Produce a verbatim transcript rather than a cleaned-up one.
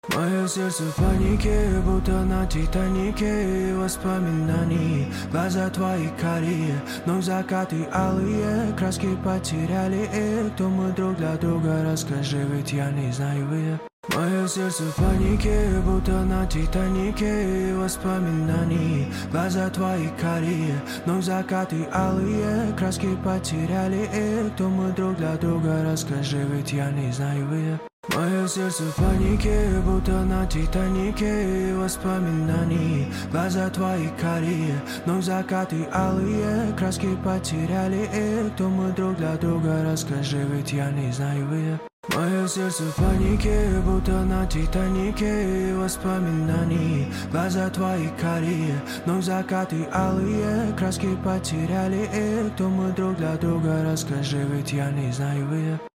Мое сердце в панике, будто на Титанике. Воспоминаний, глаза твои карие, но закаты алые, краски потеряли их. Кто мы друг для друга, расскажи, ведь я не знаю их. Мое сердце в панике, будто на Титанике. Воспоминаний, глаза твои карие, но закаты алые, краски потеряли их. Кто мы друг для друга, расскажи, ведь я не знаю их. Мое сердце в панике, будто на Титанике. Воспоминаний, глаза твои карие, но закаты алые, краски потеряли их. Кто мы друг для друга, расскажи, ведь я не знаю их. Мое сердце в панике, будто на Титанике. Воспоминаний, глаза твои карие, но закаты алые, краски потеряли их. Кто мы друг для друга, расскажи, ведь я не знаю их.